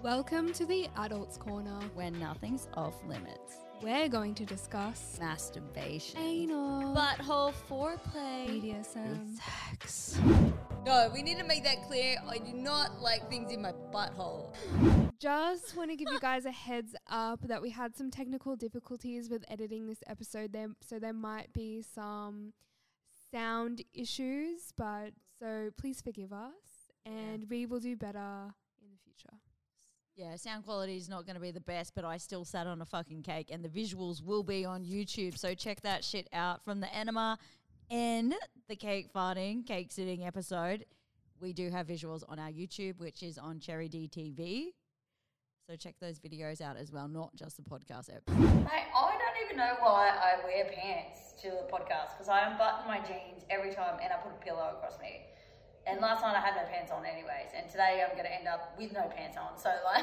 Welcome to the Adults Corner. Where nothing's off limits. We're going to discuss Masturbation. anal, Butthole foreplay. BDSM, Sex. No, we need to make that clear. I do not like things in my butthole. Just want to give you guys a heads up that we had some technical difficulties with editing this episode, so there might be some sound issues, but so please forgive us, and we will do better in the future. Yeah, sound quality is not going to be the best, but I still sat on a fucking cake, and the visuals will be on YouTube, so check that shit out. From the enema and the cake farting, cake sitting episode, we do have visuals on our YouTube, which is on Cherry DTV. So check those videos out as well, not just the podcast episode. Mate, I don't even know why I wear pants to the podcast, because I unbutton my jeans every time and I put a pillow across me. And last night I had no pants on anyways, and today I'm going to end up with no pants on. So, like,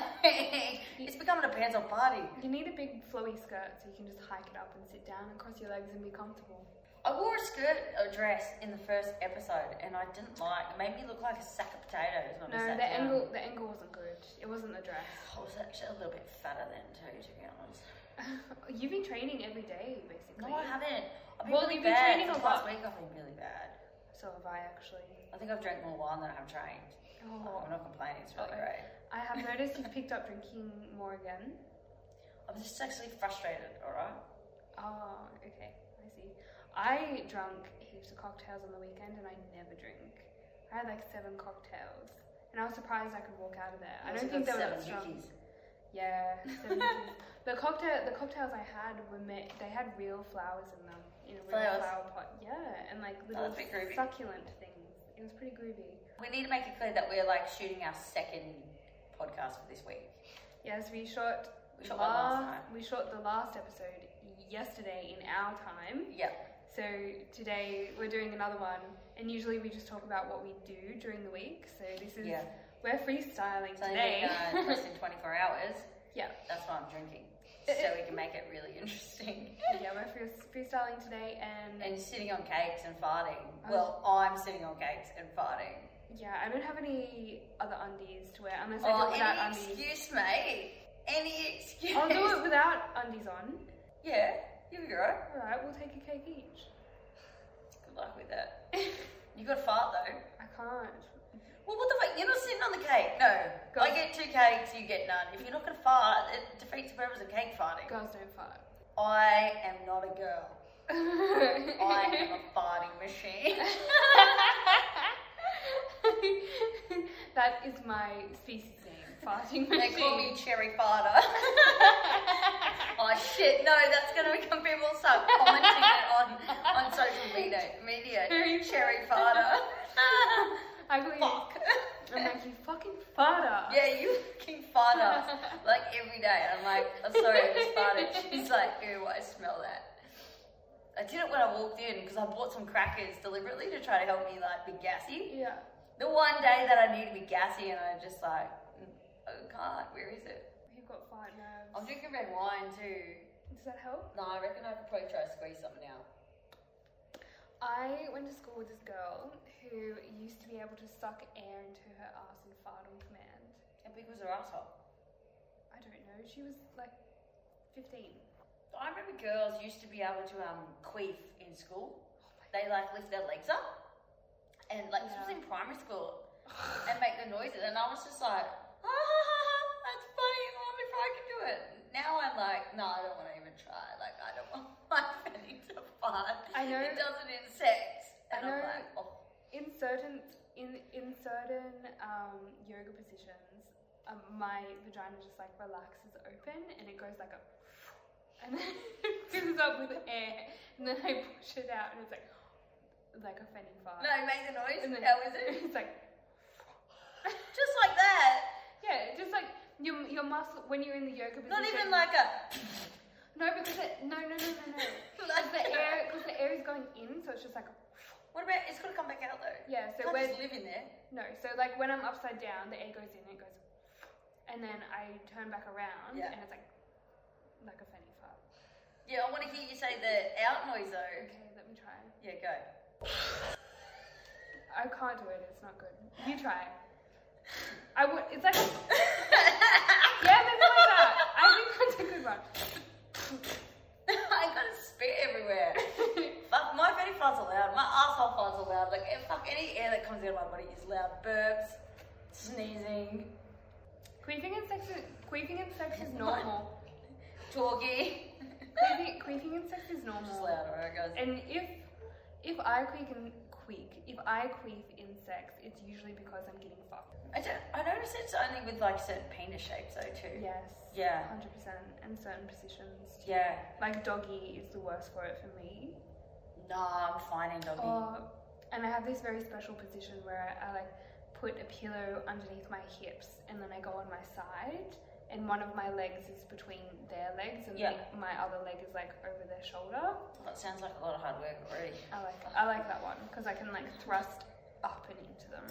it's becoming a pants on party. You need a big flowy skirt so you can just hike it up and sit down and cross your legs and be comfortable. I wore a skirt, a dress in the first episode, and I didn't like it. Made me look like a sack of potatoes when I No, sat the down. angle wasn't good. It wasn't the dress. I was actually a little bit fatter then too, to be honest. You've been training every day, basically. No, I haven't. I've been Well, really you've been bad. training For a the past lot. week I've been really bad. So have I, actually. I think I've drank more wine than I have trained. Oh. I'm not complaining, it's really Uh-oh. great. I have noticed you've picked up drinking more again. I'm just actually frustrated, alright? Oh, okay. I see. I drank heaps of cocktails on the weekend and I never drink. I had like 7 cocktails. And I was surprised I could walk out of there. I don't think they were that strong. Yeah, 7 hickeys. The cocktails I had were they had real flowers in them. In a real Flowers? flower pot. Yeah, and like little that's a bit groovy. succulent things. It was pretty groovy. We need to make it clear that we're like shooting our second podcast for this week. Yes, we shot one last time. We shot the last episode yesterday in our time. Yep. So today we're doing another one, and usually we just talk about what we do during the week. So this is we're freestyling So today. in less than 24 hours. Yeah. That's why I'm drinking. So we can make it really interesting. Yeah, we're freestyling today, and sitting on cakes and farting. Well, I'm sitting on cakes and farting. yeah, I don't have any other undies to wear unless I do it without any undies. excuse, mate. Any excuse. I'll do it without undies on. Yeah, you'll be right. Alright, we'll take a cake each. Good luck with that. You got to fart though. I can't. Well, what the fuck? You're not sitting on the cake. No. Girls. I get 2 cakes, you get none. If you're not going to fart, it defeats the purpose of cake farting. Girls don't fart. I am not a girl. I am a farting machine. That is my species name, farting machine. They call me Cherry Farter. Oh shit, no, that's going to become people start commenting it on social media. Cherry Farter. I call you. Fuck. I'm like, you fucking farter. Yeah, you fucking farter. Like every day. I'm like, I'm sorry, I just farted. She's like, ew, I smell that. I did it when I walked in because I bought some crackers deliberately to try to help me like be gassy. Yeah. The one day that I need to be gassy and I just like, I can't. Where is it? You've got fart nerves. I'm drinking red wine too. Does that help? No, I reckon I could probably try to squeeze something out. I went to school with this girl who used to be able to suck air into her ass and fart on command. How big was her asshole? I don't know. She was like 15. I remember girls used to be able to queef in school. They like lift their legs up and like this was in primary school and make the noises, and I was just like, that's funny. I wonder if I can do it. Now I'm like, no, I don't want to even try. Like I don't want my fanny to fart. I know. It doesn't in sex. And I know. I'm like, oh. In certain yoga positions, my vagina just like relaxes open and it goes like a, and then it fills up with air, and then I push it out and it's like a fanny fart. No, make the noise. And then How is it? It's like Just like that. yeah, just like your muscle when you're in the yoga position. Not even like a. No, because no. Like Because the air is going in, so it's just like. What about, it's got to come back out though. Yeah, so Can't when just live in there. no, so like when I'm upside down, the air goes in, it goes, and then I turn back around, and it's like a fanny fart. Yeah, I want to hear you say the out noise though. Okay, let me try. Yeah, go. I can't do it. It's not good. You try. I would. It's like. burps, sneezing, Queefing in sex is normal. talky. Queefing in sex is Just normal. louder, alright guys. And if I queef in sex, it's usually because I'm getting fucked. I notice it's only with like certain penis shapes though too. Yes. Yeah. 100%. And certain positions. Yeah. Like doggy is the worst for it for me. Nah, I'm fine in doggy. And I have this very special position where I like put a pillow underneath my hips and then I go on my side and one of my legs is between their legs and my other leg is like over their shoulder. That sounds like a lot of hard work already. I like that one because I can like thrust up and into them.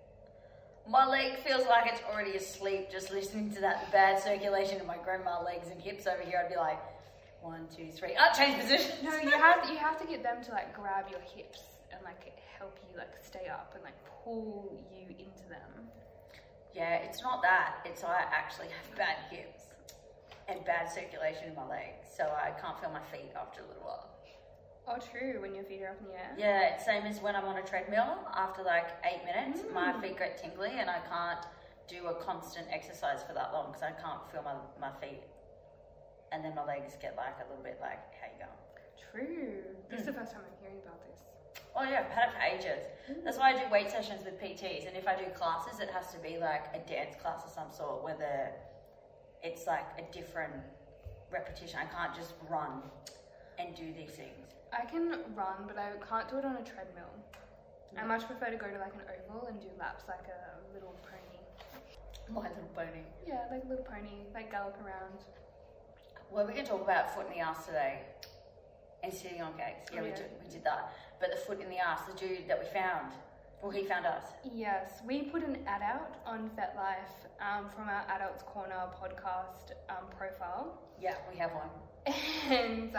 My leg feels like it's already asleep just listening to that bad circulation in my grandma legs and hips over here. I'd be like, 1, 2, 3. Change position. No, you have to get them to like grab your hips and like help you like stay up and like pull you into them. Yeah, it's not that. It's I actually have bad hips and bad circulation in my legs, so I can't feel my feet after a little while. Oh, true. When your feet are up in the air. Yeah, it's same as when I'm on a treadmill. After like 8 minutes, my feet get tingly, and I can't do a constant exercise for that long because I can't feel my feet. And then my legs get like a little bit like, how you going? True. This is the first time I'm hearing about this. Oh yeah, I've had it for ages. That's why I do weight sessions with PTs, and if I do classes, it has to be like a dance class of some sort where it's like a different repetition. I can't just run and do these things. I can run, but I can't do it on a treadmill. I much prefer to go to like an oval and do laps like a little pony. My little pony. Yeah, like a little pony, like gallop around. Well, we can talk about foot in the ass today and sitting on cakes. Yeah, we did that. But the foot in the ass, the dude that we found, well, he found us. Yes, we put an ad out on FetLife from our Adults Corner podcast profile. Yeah, we have one. And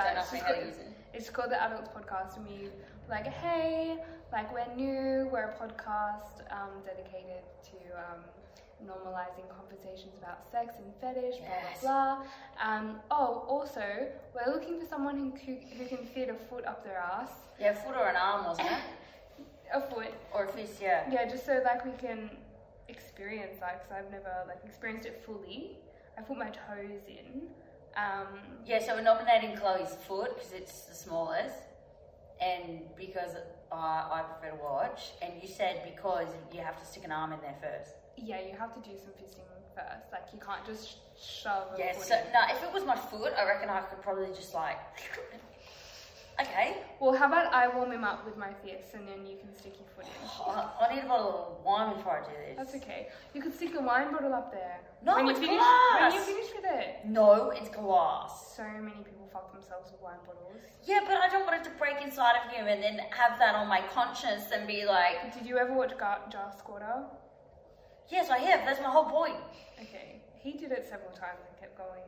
it's called the Adults Podcast, and we like, hey, like we're new, we're a podcast dedicated to normalizing conversations about sex and fetish, blah blah blah. Also, we're looking for someone who can fit a foot up their ass. Yeah, a foot or an arm, wasn't it? A foot or a fist, yeah. Yeah, just so like we can experience that, because I've never like experienced it fully. I put my toes in. Yeah, so we're nominating Chloe's foot because it's the smallest, and because I prefer to watch, and you said because you have to stick an arm in there first. Yeah, you have to do some fisting first. Like, you can't just shove a foot so, in. no, if it was my foot, I reckon I could probably just like... Okay. Well, how about I warm him up with my fists and then you can stick your foot in? I need a bottle of wine before I do this. That's okay. You could stick a wine bottle up there. No, it's glass! When you finish with it. No, it's glass. So many people fuck themselves with wine bottles. Yeah, but I don't want it to break inside of him and then have that on my conscience and be like... Did you ever watch Jar Squatter? Yes, I have. That's my whole point. Okay. He did it several times and kept going.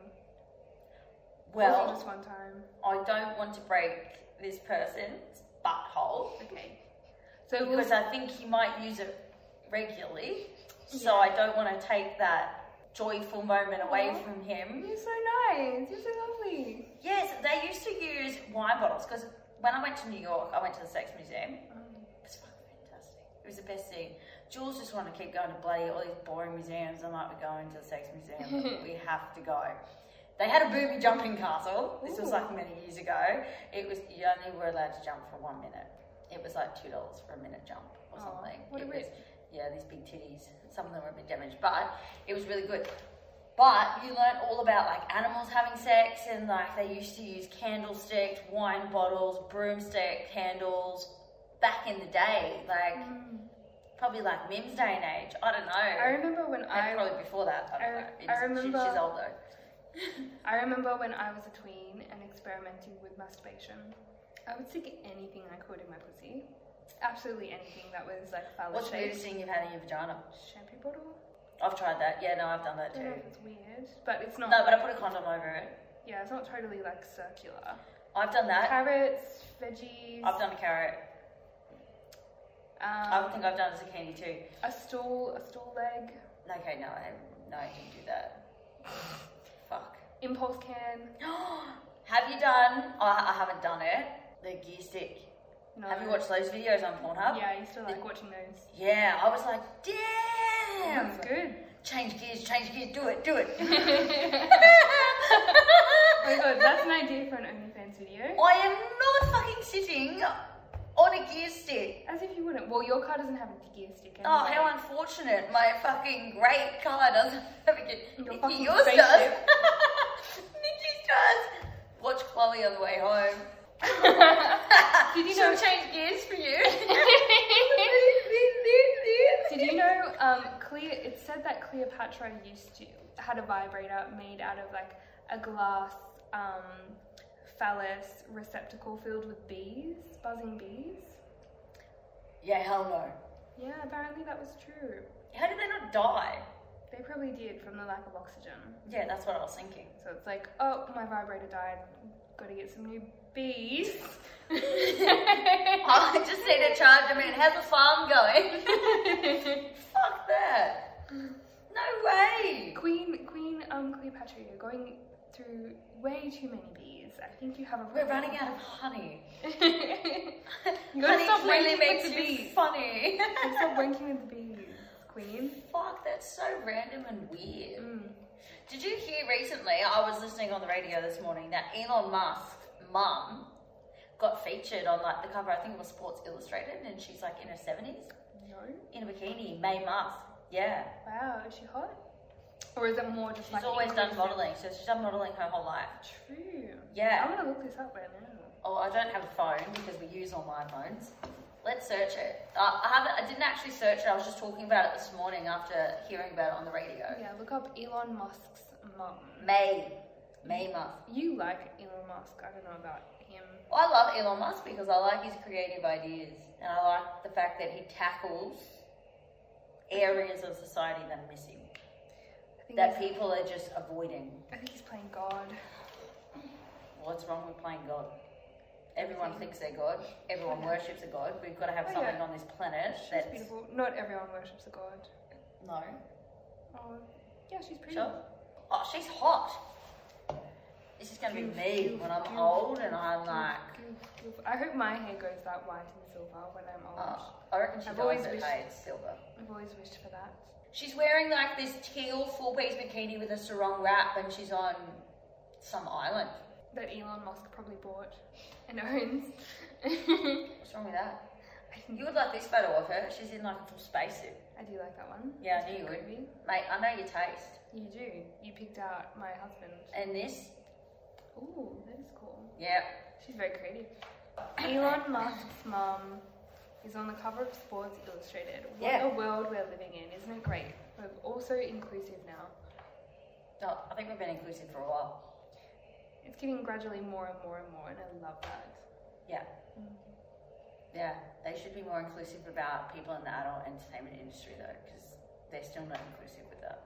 Well, or just one time. I don't want to break this person's butthole. Okay. So because I think he might use it regularly. So I don't want to take that joyful moment away from him. You're so nice. You're so lovely. Yes, they used to use wine bottles because when I went to New York, I went to the Sex Museum. It was fucking fantastic. It was the best thing. Jules just wanted to keep going to bloody all these boring museums. I'm like, we're going to the Sex Museum. We have to go. They had a booby jumping castle. This was like many years ago. It was, you only were allowed to jump for 1 minute. It was like $2 for a minute jump or something. What yeah, these big titties. Some of them were a bit damaged, but it was really good. But you learn all about like animals having sex, and like they used to use candlesticks, wine bottles, broomstick candles back in the day, like probably like Mim's day and age. I don't know. I remember when probably before that. I remember she's old though. I remember when I was a tween and experimenting with masturbation. I would stick anything I could in my pussy. Absolutely anything that was like phallic. What's the weirdest thing you've had in your vagina? Shampoo bottle. I've tried that. Yeah, no, I've done that I too. don't know if it's weird, but it's not. No, but I put a condom over it. Yeah, it's not totally like circular. I've done that. Carrots, veggies. I've done a carrot. I think I've done a zucchini too. A stool leg. Okay, no, I didn't do that. Fuck. Impulse can. Have you done? I haven't done it. The gear stick. No. Have you watched those videos on Pornhub? Yeah, I used to like watching those. Yeah, I was like, damn. That's good. Change gears, do it. Oh my god, that's an idea for an OnlyFans video. I am not fucking sitting on a gear stick. As if you wouldn't. Well, your car doesn't have a gear stick anyway. Oh, how unfortunate. My fucking great car doesn't have a gear. Your Nikki, fucking yours spaceship. does. Nikki's does. Watch Chloe on the way home. Did you She'll know? change gears for you. Did you know? It said that Cleopatra had a vibrator made out of like a glass phallus receptacle filled with bees, buzzing bees. Yeah, hell no. Yeah, apparently that was true. How did they not die? They probably did from the lack of oxygen. Yeah, that's what I was thinking. So it's like, oh, my vibrator died. Got to get some new bees. I just need to charge them in. How's the farm going? Fuck that. No way. Queen Cleopatra, you're going through way too many bees. I think you have a We're problem. running out of honey. You gotta Honey stop clearly wanking makes with the you bees. funny. Stop wanking with the bees, Queen. Fuck, that's so random and weird. Mm. Did you hear recently, I was listening on the radio this morning, that Elon Musk's mum got featured on like the cover, I think it was Sports Illustrated, and she's like in her 70s. No. In a bikini, Mae Musk. Yeah. Wow, is she hot? Or is it more just She's like always done inclusive? modelling, so she's done modelling her whole life. True. Yeah. I'm gonna look this up right now. Oh, I don't have a phone because we use all my phones. Let's search it. I didn't actually search it, I was just talking about it this morning after hearing about it on the radio. Yeah, look up Elon Musk's mum. Mae Musk. You like Elon Musk. I don't know about him. I love Elon Musk because I like his creative ideas and I like the fact that he tackles areas of society that are missing, I think that he's- people are just avoiding. I think he's playing God. What's wrong with playing God? Everyone thinks they're God. Everyone worships a God. We've got to have Oh, something yeah. on this planet She's that's... beautiful. Not everyone worships a god. No. Oh, yeah, she's pretty. Sure. Oh, she's hot. This is going to be me when I'm old and I'm like... I hope my hair goes that white and silver when I'm old. I reckon she I've dyes always her wished- hair silver. I've always wished for that. She's wearing like this teal full-piece bikini with a sarong wrap and she's on some island. That Elon Musk probably bought and owns. What's wrong with that? You would like this photo of her. She's in like a full spacesuit. I do like that one. Yeah, I It's knew you would. groovy. Mate, I know your taste. You do. You picked out my husband. And this? Ooh, that is cool. Yeah. She's very creative. Elon Musk's mum is on the cover of Sports Illustrated. What Yeah. a world we're living in, isn't it great? We're also inclusive now. No, I think we've been inclusive for a while. It's getting gradually more and more and more, and I love that. Yeah. Yeah, they should be more inclusive about people in the adult entertainment industry though, because they're still not inclusive with that.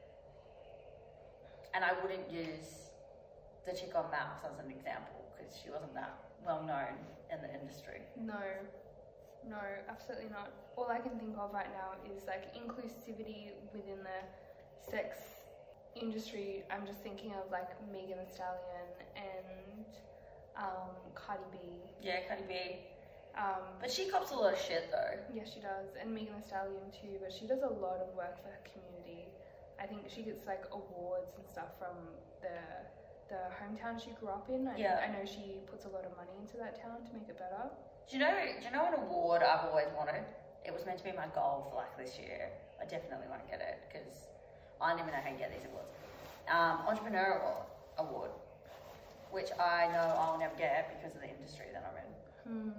And I wouldn't use the chick on Maps as an example, because she wasn't that well known in the industry. No, absolutely not. All I can think of right now is like inclusivity within the sex industry. I'm just thinking of like Megan Thee Stallion and Cardi B. Yeah, Cardi B. But But she cops a lot of shit though. yeah, she does, and Megan Thee Stallion too. But she does a lot of work for her community. I think she gets like awards and stuff from the hometown she grew up in. Yeah. I know she puts a lot of money into that town to make it better. Do you know an award I've always wanted? It was meant to be my goal for like this year. I definitely won't get it because I don't even know how you get these awards. Entrepreneurial award, which I know I'll never get because of the industry that I'm in.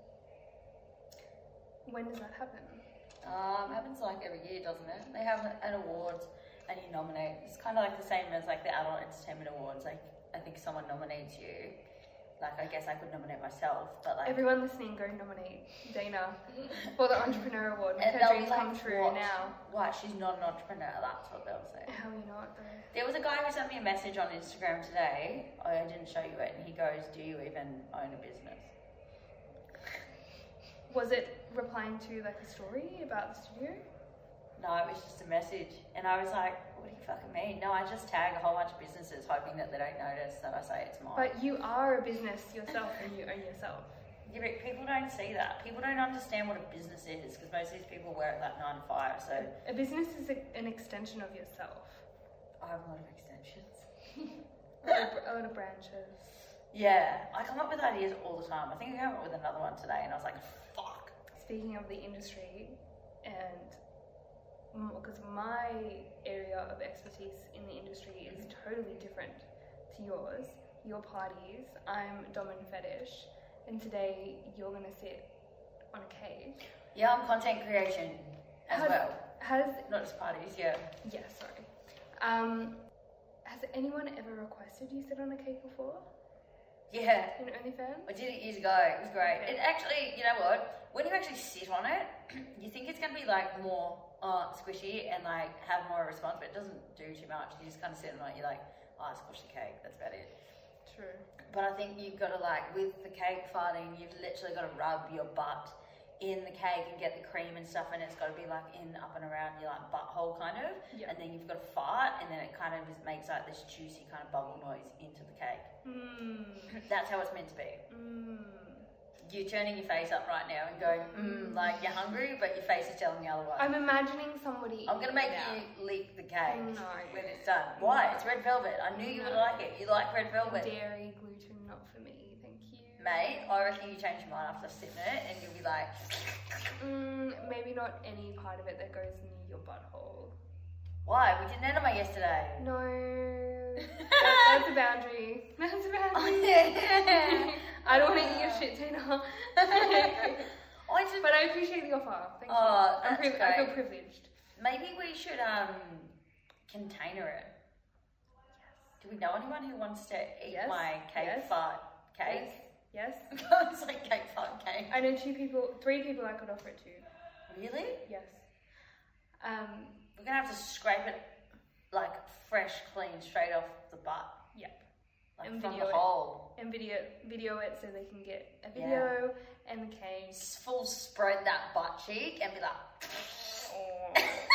When does that happen? Happens like every year, doesn't it? They have an awards and you nominate. It's kind of like the same as like the Adult Entertainment Awards. Like I think someone nominates you. Like I guess I could nominate myself, but like Everyone listening, go nominate Dana for the Entrepreneur Award. Make and her they'll dreams be like, come true what? now. What? She's not an entrepreneur. That's what they'll say. How are you not though? There was a guy who sent me a message on Instagram today. I didn't show you it, and he goes, "Do you even own a business?" Was it replying to like a story about the studio? No, it was just a message, and I was like, "What do you fucking mean?" No, I just tag a whole bunch of businesses, hoping that they don't notice that I say it's mine. But you are a business yourself and you own yourself. Yeah, but people don't see that. People don't understand what a business is because most of these people work like 9 to 5. So a business is an extension of yourself. I have a lot of extensions. a lot of branches. Yeah, I come up with ideas all the time. I think I came up with another one today, and I was like, "Fuck." Speaking of the industry, and because my area of expertise in the industry is totally different to yours. Your parties, I'm dom and fetish, and today you're gonna sit on a cake. Yeah, I'm content creation as well. Not just parties, yeah. Yeah, sorry. Has anyone ever requested you sit on a cake before? Yeah. In OnlyFans? I did it years ago. It was great. Okay. It actually, you know what? When you actually sit on it, you think it's going to be like more squishy and like have more response, but it doesn't do too much. You just kind of sit on it, you're like, oh, I squished the cake. That's about it. True. But I think you've got to like, with the cake farting, you've literally got to rub your butt in the cake and get the cream and stuff, and it's got to be like in, up and around your like butthole kind of. Yep. And then you've got to fart, and then it kind of just makes like this juicy kind of bubble noise into the cake. That's how it's meant to be. You're turning your face up right now and going, like you're hungry, but your face is telling you otherwise. I'm imagining somebody. I'm going to make you lick the cake when it's done. Why? It's red velvet. I knew you would like it. You like red velvet. Dairy, gluten, not for me. Thank you. Mate, I reckon you change your mind after sitting in it and you'll be like... maybe not any part of it that goes near your butthole. Why? We did an enema yesterday. No. That's a boundary. That's a boundary. I don't want to eat your shit, Tina. But I appreciate the offer. Thank you. I feel privileged. Maybe we should container it. Yes. Do we know anyone who wants to eat my cake fart cake? Yes. It's like cake fart cake. I know 3 people I could offer it to. Really? Yes. We're gonna have to scrape it like fresh, clean, straight off the butt. Yep. Like and from video the hole. And video it so they can get a video and the cake. Full spread that butt cheek and be like. Oh.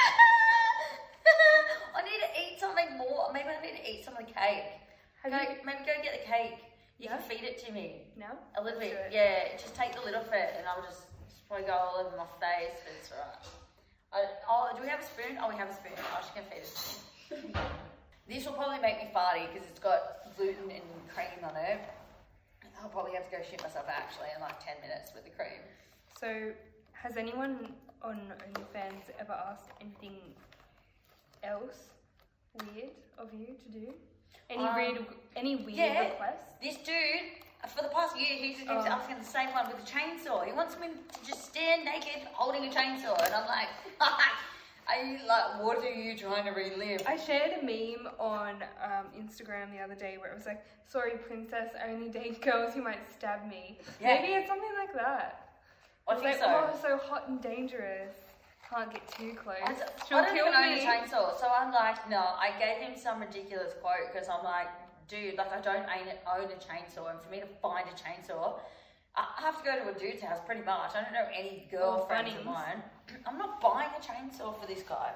I need to eat something more. Maybe I need to eat some of the cake. Maybe go get the cake. You can feed it to me. No? A little bit. Yeah, just take the lid off it and I'll just probably go all over my face, but it's alright. Do we have a spoon? Oh, we have a spoon. Oh, she can feed it to me. This will probably make me farty because it's got gluten and cream on it. I'll probably have to go shit myself actually in like 10 minutes with the cream. So, has anyone on OnlyFans ever asked anything else weird of you to do? Any weird requests? This dude, for the past year, he keeps asking the same one with a chainsaw. He wants me to just stand naked holding a chainsaw, and I'm like, what are you trying to relive? I shared a meme on Instagram the other day where it was like, sorry princess, I only date girls who might stab me. Yeah. Maybe it's something like that. I think so. Oh, so hot and dangerous. Can't get too close. I don't even own a chainsaw, so I'm like, no. I gave him some ridiculous quote because I'm like, dude, like I don't own a chainsaw, and for me to find a chainsaw, I have to go to a dude's house pretty much. I don't know any girlfriends of mine. I'm not buying a chainsaw for this guy.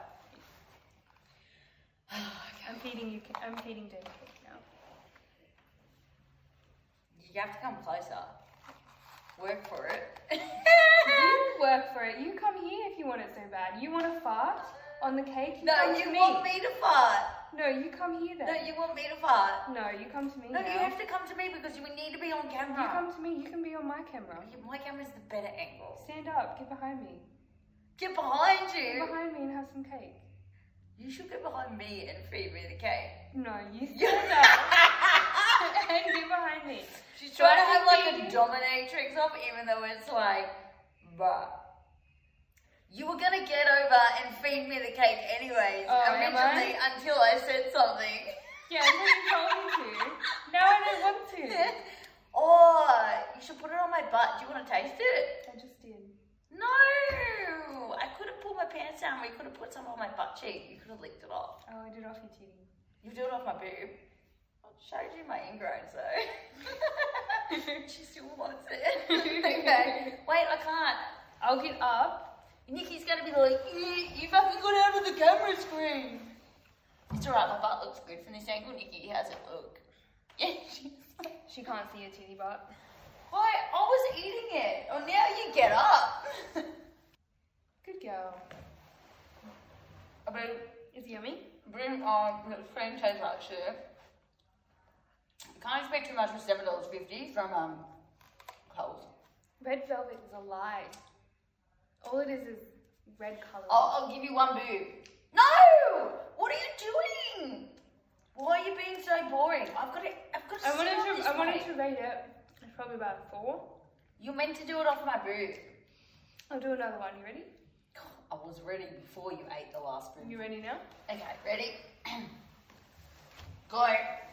I'm feeding Dave cake now. You have to come closer. Work for it. You work for it. You come here if you want it so bad. You want to fart on the cake? No, you want me to fart. No, you come here then. No, you want me to fart. No, you come to me. No, you have to come to me because we need to be on camera. You come to me. You can be on my camera. My camera's the better angle. Stand up. Get behind me. Get behind you. Get behind me and have some cake. You should get behind me and feed me the cake. No, you stand up and get behind me. She's trying to have like a dominatrix off, even though it's like, bruh. You were gonna get over and feed me the cake anyways, originally, until I said something. Yeah, until you told me to. Now I don't want to. Oh, you should put it on my butt. Do you want to taste it? I just did. No! I could have pulled my pants down. We could have put some on my butt cheek. You could have licked it off. Oh, I did off your titty. You did it off my boob. I showed you my ingrowns though. She still wants it. Okay. Wait, I can't. I'll get up. Nikki's gonna be like, you fucking got out of the camera screen. It's alright, my butt looks good from this angle. Nikki, how's it look? Yeah, she can't see your titty butt. I was eating it. Oh, now you get up. Good girl. I mean, Is it yummy? bring on the cream tastes like shit. You can't expect too much for $7.50 from Coles. Red velvet is a lie. All it is red colour. I'll give you one boob. No! What are you doing? Why are you being so boring? I've got to I wanted to rate it. It's probably about a 4. You're meant to do it off my boob. I'll do another one. You ready? I was ready before you ate the last boob. You ready now? Okay, ready? Go.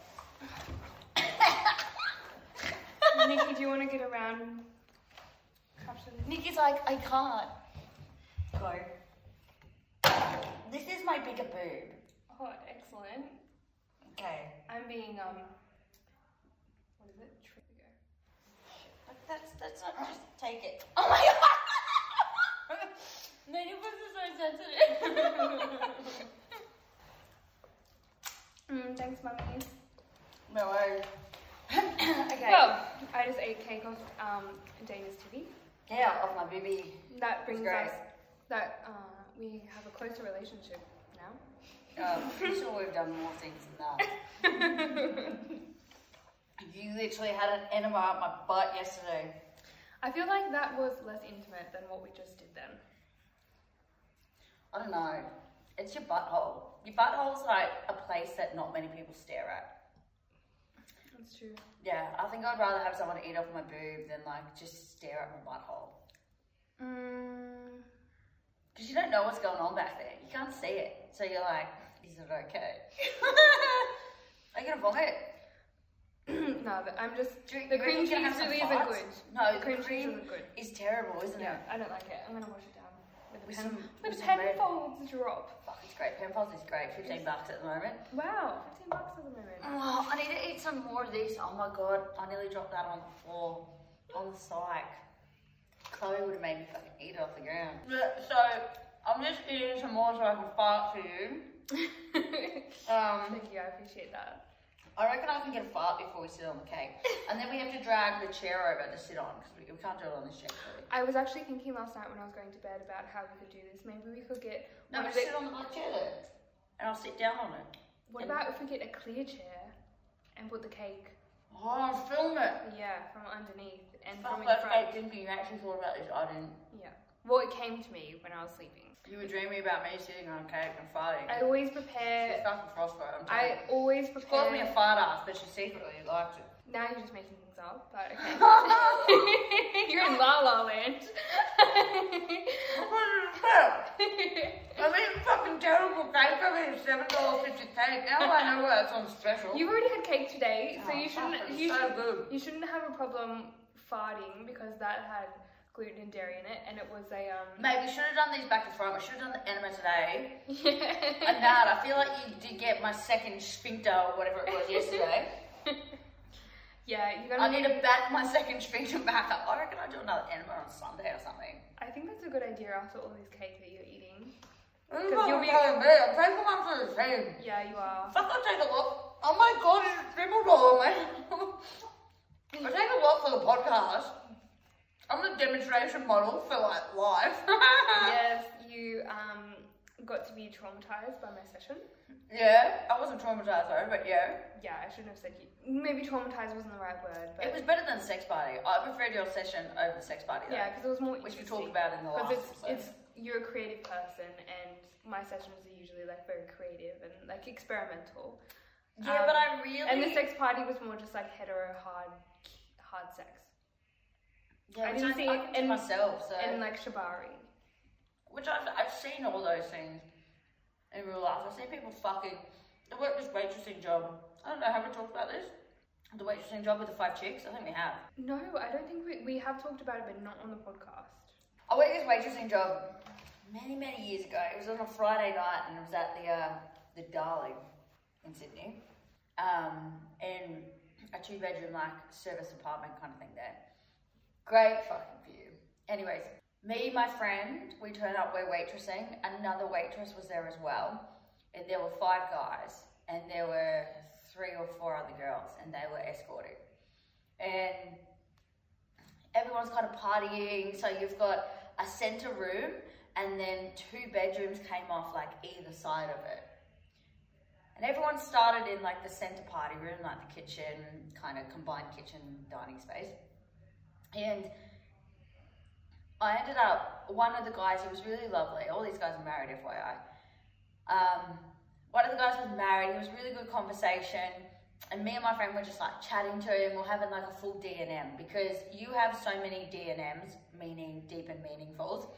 Nikki, do you want to get around and capture this? Nikki's like, I can't. Go. This is my bigger boob. Oh, excellent. Okay. I'm being what is it? Trigger. That's not just take it. Oh my god! No, your boobs are so sensitive. Thanks, mummies. No worries. Okay. Well, I just ate cake off Dana's titty. Yeah, off my baby. That brings great. us that we have a closer relationship now. I'm pretty sure we've done more things than that. You literally had an enema up my butt yesterday. I feel like that was less intimate than what we just did then. I don't know. It's your butthole. Your butthole's like a place that not many people stare at. That's true. Yeah, I think I'd rather have someone eat off my boob than like just stare at my butthole. Because you don't know what's going on back there. You can't see it. So you're like, is it okay? Are you gonna vomit? No, but I'm just... The The cream cheese really isn't farts? good. No, the cream cheese isn't good. is terrible, isn't Yeah, it? I don't like it. I'm gonna wash it down with With a pen. some- With with some pen red. folds drop. Fuck, it's great. Penfolds is great. $15 at the moment. Wow, $15 at the moment. Oh, I need to eat some more of this. Oh my god, I nearly dropped that on the floor. On the psych. Chloe would have made me fucking eat it off the ground. So, I'm just eating some more so I can fart for you. Thank you, I appreciate that. I reckon I can get a fart before we sit on the cake. And then we have to drag the chair over to sit on because we can't do it on this chair. I was actually thinking last night when I was going to bed about how we could do this. Maybe we could get... No, what just is it- sit on the chair there. And I'll sit down on it. What about if we get a clear chair and put the cake, Oh, film it. yeah, from underneath and Fuck, from in that's front? great thinking. You actually thought about this. I didn't. Yeah. Well, it came to me when I was sleeping. You were dreaming about me sitting on a cake and farting. I always She's prepare... fucking frostbite, I'm telling you. I always She called me a prepare... fart ass, but she secretly liked it. Now you're just making things up, but okay. You're in La La Land. I mean, fucking terrible cake. I mean, $7.50 cake. Now I know why it's on special. You've already had cake today, so Oh, you fuck, shouldn't. it's so good. You shouldn't have a problem farting because that had gluten and dairy in it, and it was a Mate, we should have done these back to front. We should have done the enema today. Yeah. And that, I feel like you did get my second sphincter or whatever it was yesterday. Yeah, you gotta. I need to back my second sphincter back up. I reckon I'll do another enema on Sunday or something. I think that's a good idea after all this cake that you're eating. Because you'll be- I'm taking one for the team. Yeah, you are. Fuck, I'll take a look. Oh my god, it's $3, mate. I'll take a lot for the podcast. I'm the demonstration model for like life. Yes, you got to be traumatized by my session. Yeah, I wasn't traumatized though, but yeah. Yeah, I shouldn't have said you. Maybe traumatized wasn't the right word, but It was better than sex party. I preferred your session over the sex party though. yeah, because it was more Which we interesting. talked about in the last Because episode. it's you're a creative person, and my sessions are usually like very creative and like experimental. Yeah, but I really... And the sex party was more just like hetero hard sex. Yeah, I which didn't see I it to in- myself, so... And like shibari. Which I've seen all those things in real life. I've seen people fucking... I worked this waitressing job. I don't know, have we talked about this? The waitressing job with the 5 chicks? I think we have. No, I don't think we have talked about it, but not on the podcast. I worked this waitressing job many years ago. It was on a Friday night and it was at the Darling in Sydney. In a 2-bedroom like service apartment kind of thing there. Great fucking view. Anyways, me, my friend, we turned up, we're waitressing. Another waitress was there as well. And there were 5 guys and there were 3 or 4 other girls and they were escorting. And everyone's kind of partying. So you've got a center room and then 2 bedrooms came off like either side of it. And everyone started in like the center party room, like the kitchen, kind of combined kitchen dining space. And I ended up, one of the guys, he was really lovely. All these guys are married, FYI. One of the guys was married. It was really good conversation. And me and my friend were just like chatting to him. We're having like a full D&M because you have so many D&Ms, meaning deep and meaningfuls,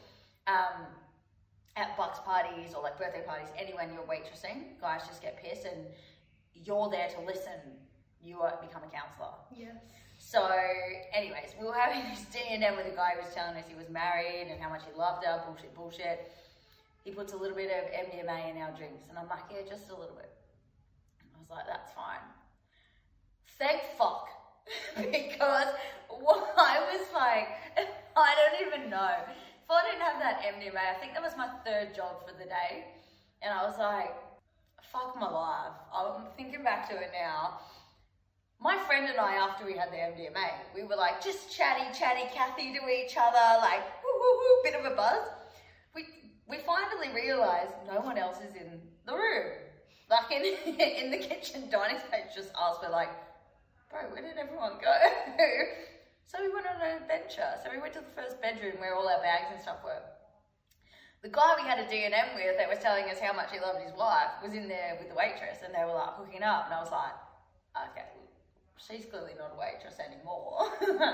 at bucks parties or like birthday parties, anywhere you're waitressing, guys just get pissed and you're there to listen. You become a counsellor. Yes. So anyways, we were having this D&M with a guy who was telling us he was married and how much he loved her, bullshit. He puts a little bit of MDMA in our drinks and I'm like, yeah, just a little bit. I was like, that's fine. Thank fuck. Because I was like, I don't even know. If I didn't have that MDMA, I think that was my 3rd job for the day. And I was like, fuck my life. I'm thinking back to it now. My friend and I, after we had the MDMA, we were like just chatty Cathy to each other, like woo woo woo, bit of a buzz. We finally realised no one else is in the room. Like in the kitchen dining space, just us. We're like, bro, where did everyone go? So we went on an adventure. So we went to the first bedroom where all our bags and stuff were. The guy we had a D&M with that was telling us how much he loved his wife was in there with the waitress, and they were like hooking up, and I was like, okay, she's clearly not a waitress anymore.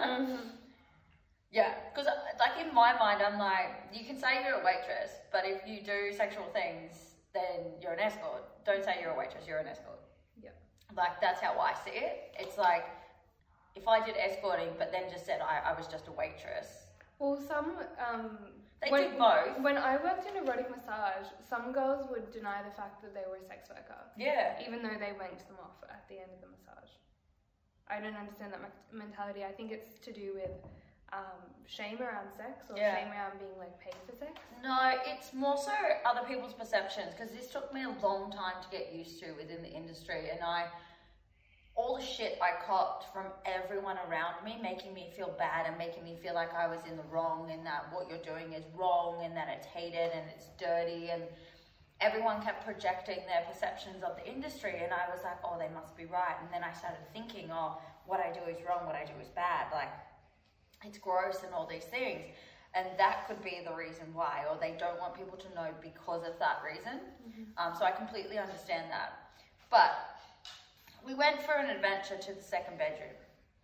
Yeah, because like in my mind, I'm like, you can say you're a waitress, but if you do sexual things, then you're an escort. Don't say you're a waitress, you're an escort. Yeah. Like that's how I see it. It's like, if I did escorting, but then just said I was just a waitress. Well, some, they do both. When I worked in erotic massage, some girls would deny the fact that they were a sex worker. Yeah. Even though they wanked them off at the end of the massage. I don't understand that mentality. I think it's to do with shame around sex or shame around being like paid for sex. No, it's more so other people's perceptions, because this took me a long time to get used to within the industry, and all the shit I copped from everyone around me, making me feel bad and making me feel like I was in the wrong and that what you're doing is wrong and that it's hated and it's dirty, and everyone kept projecting their perceptions of the industry, and I was like, oh, they must be right. And then I started thinking, oh, what I do is wrong, what I do is bad, like it's gross and all these things. And that could be the reason why, or they don't want people to know because of that reason. So I completely understand that. But we went for an adventure to the second bedroom.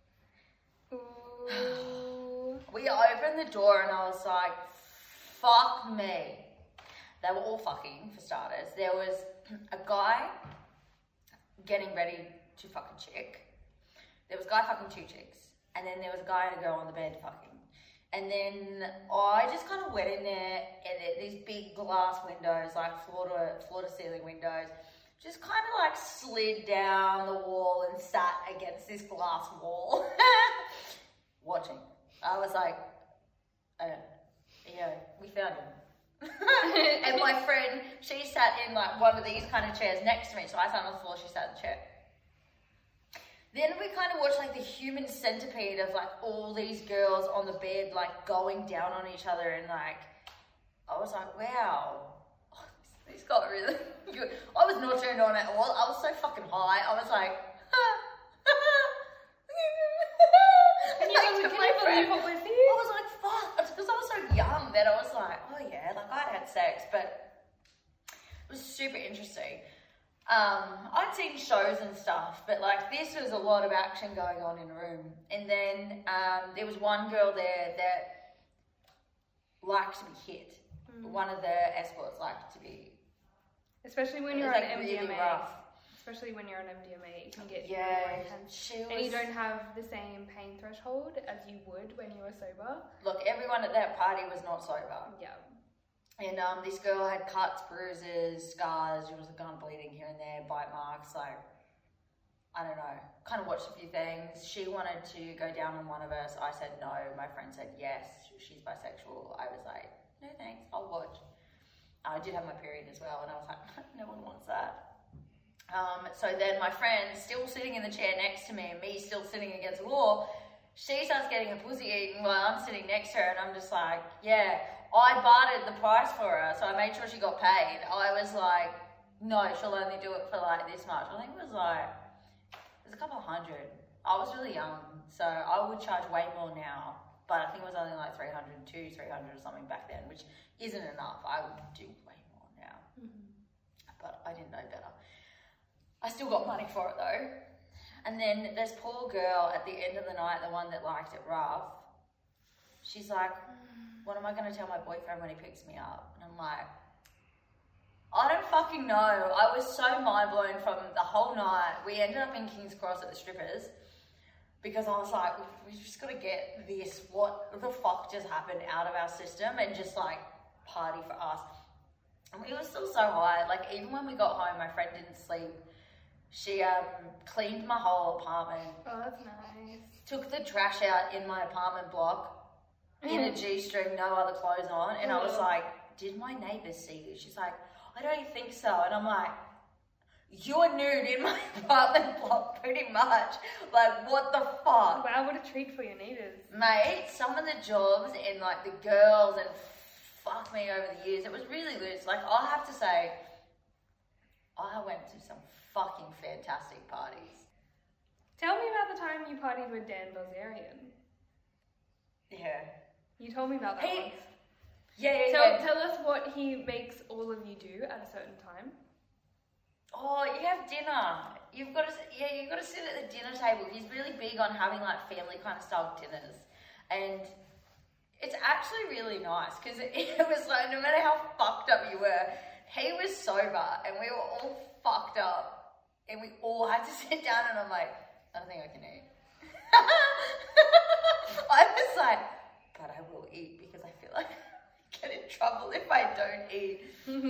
Ooh. We opened the door and I was like, fuck me. They were all fucking, for starters. There was a guy getting ready to fuck a chick. There was a guy fucking 2 chicks. And then there was a guy and a girl on the bed fucking. And then I just kind of went in there, and these big glass windows, like floor to ceiling windows, just kind of like slid down the wall and sat against this glass wall, watching. I was like, yeah, we found him. And my friend, she sat in like one of these kind of chairs next to me, so I sat on the floor, she sat in the chair. Then we kind of watched like the human centipede of like all these girls on the bed like going down on each other, and like I was like, wow, this got really good. I was not turned on at all. I was so fucking high. I was like, and you know, can you believe what we're seeing? I was like, fuck, because I was so young that I was like, oh yeah, like I had sex, but it was super interesting. I'd seen shows and stuff, but like this was a lot of action going on in a room. And then there was one girl there that liked to be hit. One of the escorts liked to be. Especially when you're on MDMA. Really rough. Especially when you're on MDMA, it can get really intense. And you don't have the same pain threshold as you would when you were sober. Look, everyone at that party was not sober. Yeah. And this girl had cuts, bruises, scars. There was a gun bleeding here and there, bite marks. Like, I don't know. Kind of watched a few things. She wanted to go down on one of us. I said no. My friend said yes. She's bisexual. I was like, no thanks. I'll watch. I did have my period as well, and I was like, no one wants that. So then my friend, still sitting in the chair next to me, and me still sitting against the wall, she starts getting her pussy eaten while I'm sitting next to her, and I'm just like, yeah, I bartered the price for her, so I made sure she got paid. I was like, no, she'll only do it for like this much. I think it was a couple of $100. I was really young, so I would charge way more now, but I think it was only like $300 or something back then, which isn't enough. I would do way more now, but I didn't know better. I still got money for it though. And then this poor girl at the end of the night, the one that liked it rough, she's like, what am I going to tell my boyfriend when he picks me up? And I'm like, I don't fucking know. I was so mind blown from the whole night. We ended up in King's Cross at the strippers because I was like, we just got to get this, what the fuck just happened, out of our system and just like party for us. And we were still so high. Like even when we got home, my friend didn't sleep. She cleaned my whole apartment. Oh, that's nice. Took the trash out in my apartment block in a G-string, no other clothes on. And I was like, did my neighbours see you? She's like, I don't think so. And I'm like, you're nude in my apartment block pretty much. Like, what the fuck? Wow, what a treat for your neighbours. Mate, some of the jobs and like the girls and fuck me over the years, it was really loose. Like, I have to say, I went to some fucking fantastic parties. Tell me about the time you partied with Dan Bilzerian. Yeah. You told me about that once. Tell us what he makes all of you do at a certain time. Oh, you have dinner. You've got to sit at the dinner table. He's really big on having like family kind of style dinners, and it's actually really nice because it was like no matter how fucked up you were, he was sober and we were all fucked up, and we all had to sit down. And I'm like, I don't think I can eat. I was like, but I will eat because I feel like I get in trouble if I don't eat.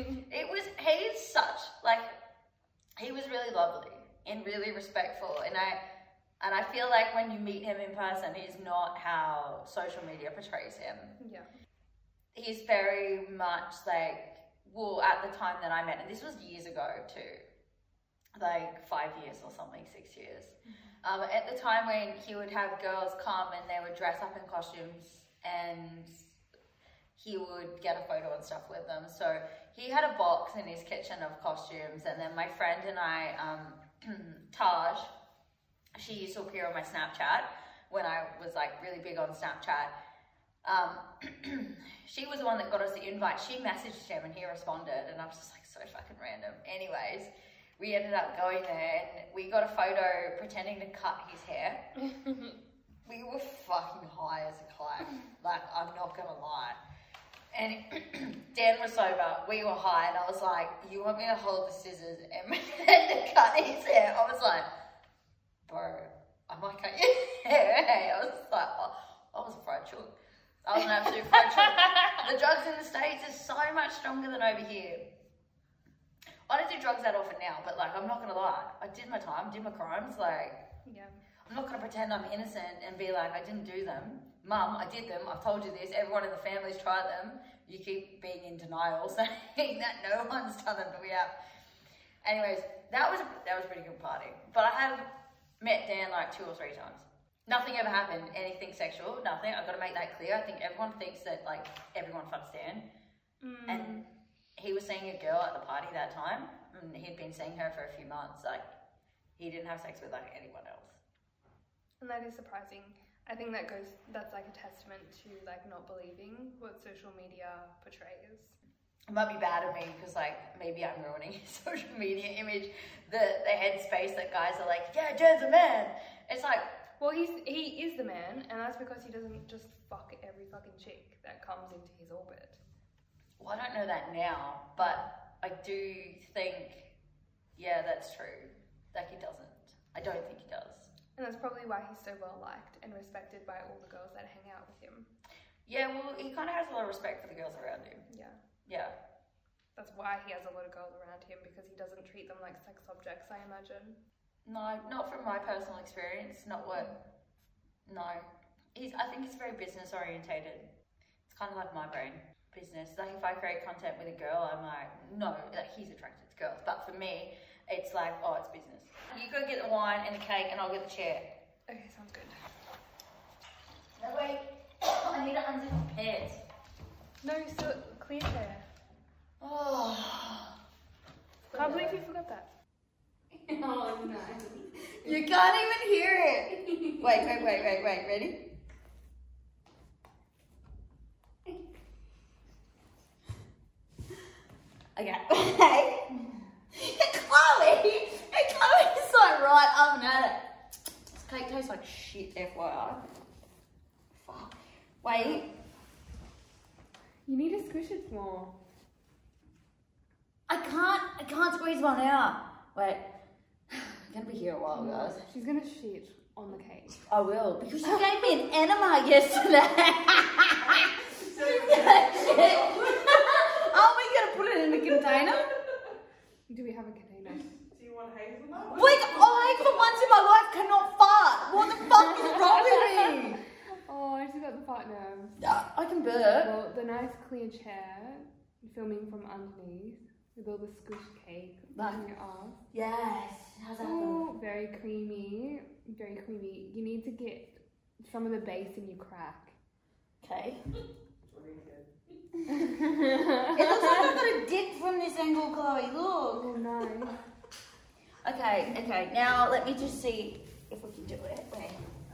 He was really lovely and really respectful, and I feel like when you meet him in person, he's not how social media portrays him. Yeah. He's very much like, well, at the time that I met him, this was years ago too, like 5 years or something, 6 years. At the time when he would have girls come and they would dress up in costumes and he would get a photo and stuff with them. So he had a box in his kitchen of costumes, and then my friend and I, Taj, she used to appear on my Snapchat when I was like really big on Snapchat. She was the one that got us the invite. She messaged him and he responded, and I was just like, so fucking random. Anyways, we ended up going there and we got a photo pretending to cut his hair. We were fucking high as a kite. Like, I'm not gonna lie. And Dan was sober, we were high, and I was like, you want me to hold the scissors and to cut his hair? I was like, bro, I might cut your hair. Hey, I was like, oh, I was a fried chook. I was an absolute fried chook. The drugs in the States are so much stronger than over here. I don't do drugs that often now, but like, I'm not gonna lie. I did my time, did my crimes, like, yeah. I'm not gonna pretend I'm innocent and be like, I didn't do them. Mum, I did them. I've told you this. Everyone in the family's tried them. You keep being in denial, saying that no one's done them, but we have. Anyways, that was a pretty good party. But I have met Dan like 2 or 3 times. Nothing ever happened, anything sexual, nothing. I've got to make that clear. I think everyone thinks that like everyone fucks Dan. And he was seeing a girl at the party that time, and he'd been seeing her for a few months. Like, he didn't have sex with like anyone else. And that is surprising. I think that's like a testament to like not believing what social media portrays. It might be bad of me because like maybe I'm ruining his social media image. The headspace that guys are like, yeah, Dan's a man. It's like, well, he is the man, and that's because he doesn't just fuck every fucking chick that comes into his orbit. Well, I don't know that now, but I do think, yeah, that's true. Like he doesn't. I don't think he does. And that's probably why he's so well liked and respected by all the girls that hang out with him. Yeah, well, he kind of has a lot of respect for the girls around him. Yeah. Yeah. That's why he has a lot of girls around him, because he doesn't treat them like sex objects, I imagine. No, not from my personal experience. No. I think he's very business orientated. It's kind of like my brain. Business. Like if I create content with a girl, I'm like, no, like he's attracted to girls. But for me, it's like, oh, it's business. You go get the wine and the cake and I'll get the chair. Okay, sounds good. No, wait. I need to unzip my pants. No, still clear hair. Oh. Can't believe you forgot that. Oh, no. You can't even hear it. Wait. Ready? Okay. Chloe's like right up and at it. This cake tastes like shit, FYI. Fuck. Wait. You need to squish it more. I can't squeeze one out. Wait. I'm gonna be here a while, guys. She's gonna shit on the cake. I will, because she gave me an enema yesterday. Aren't we gonna put it in a container? Do we have a container? Do you want hazelnut? Like, I for once in my life cannot fart. What the fuck is wrong with me? Oh, she's got the fart nerves. I can burp. Well, the nice clear chair, filming from underneath, with all the squished cake on your arm. Yes. How's that Oh, very creamy. Very creamy. You need to get some of the base in your crack. Okay. It looks like I've got a dick from this angle, Chloe. Look. Oh, nice. Okay. Now let me just see if we can do it. Wait.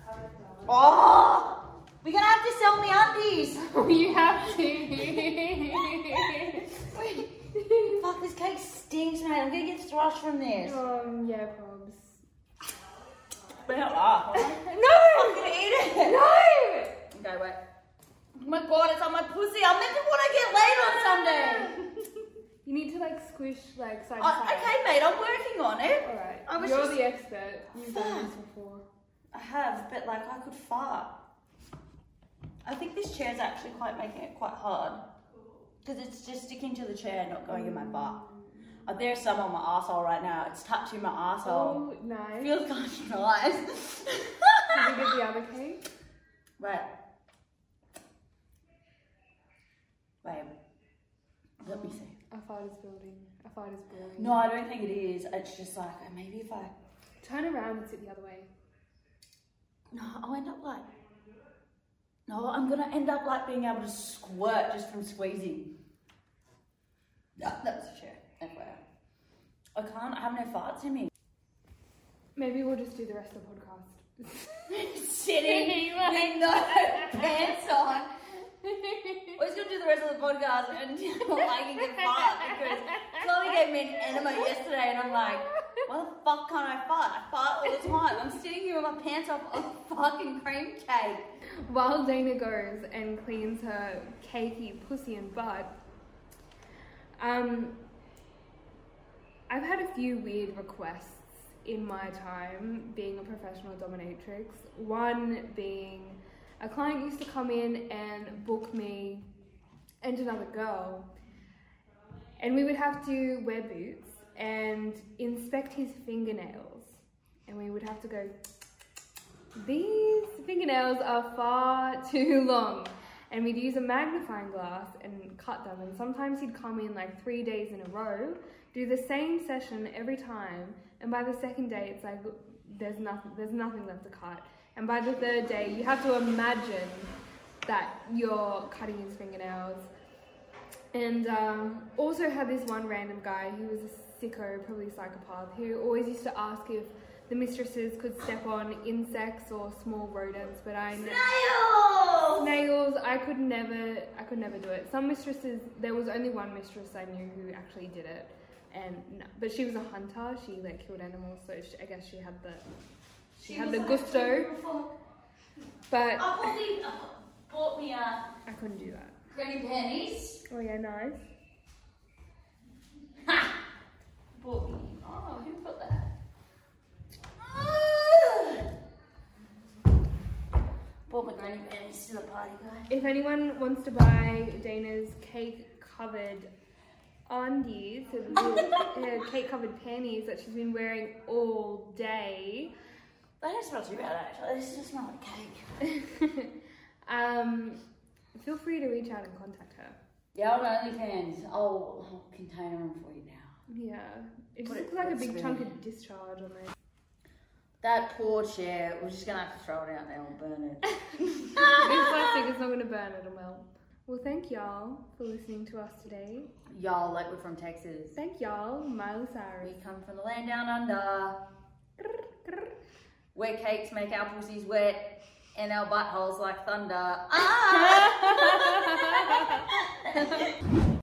Oh! We're gonna have to sell me undies. Oh, you have to. Wait. Fuck, this cake stinks, mate. I'm gonna get thrust from this. Yeah, probs. Well, ah. No! I'm gonna eat it. No! Okay, wait. Oh my god, it's on my pussy. I meant to want to get laid on Sunday. You need to like squish like side to Oh, side. okay, mate, I'm working on it. Alright. I was You're just- the expert. You've done this before. I have, but like I could fart. I think this chair's actually quite making it quite hard. Because it's just sticking to the chair, not going in my butt. There's some on my arsehole right now. It's touching my arsehole. Oh, nice. Feels kind of nice. Did you get the other cake? Wait. Let me see. A fart is building. A fart is building. No, I don't think it is. It's just like, maybe if I... Turn around and sit the other way. No, I'll end up like... No, I'm going to end up like being able to squirt just from squeezing. No, that's a chair. FYI. I have no farts in me. Maybe we'll just do the rest of the podcast. Sitting with no pants on. We're just going to do the rest of the podcast and I can get fart because Chloe gave me an enema yesterday and I'm like, why the fuck can't I fart? I fart all the time. I'm sitting here with my pants off on a fucking cream cake. While Dana goes and cleans her cakey pussy and butt, I've had a few weird requests in my time being a professional dominatrix. One being a client used to come in and book me and another girl, and we would have to wear boots and inspect his fingernails, and we would have to go, these fingernails are far too long, and we'd use a magnifying glass and cut them. And sometimes he'd come in like 3 days in a row, do the same session every time, and by the second day it's like there's nothing left to cut. And by the third day you have to imagine that you're cutting his fingernails. And also had this one random guy who was a sicko, probably psychopath, who always used to ask if the mistresses could step on insects or small rodents, but snails, I could never do it. Some mistresses, there was only one mistress I knew who actually did it, and no, but she was a hunter. She like killed animals, so I guess she had the gusto. But I bought me a I couldn't do that. granny panties. Oh yeah, nice. Ha! Bought me. Oh, who put that? Bought my granny panties to the party, guys. If anyone wants to buy Dana's cake-covered undies, cake-covered panties that she's been wearing all day, That don't smell too bad, actually. This just smells like cake. feel free to reach out and contact her. Yeah, on OnlyFans. I'll container them for you now. Yeah, it just Put it- looks like a put it big spinning. chunk of discharge on there. That poor chair. We're just going to have to throw it out now and burn it. It's plastic, it's not going to burn, it'll melt. Well, thank y'all for listening to us today. Y'all, like we're from Texas. Thank y'all, Miley Cyrus. We come from the land down under. Where cakes make our pussies wet and our buttholes like thunder. Ah!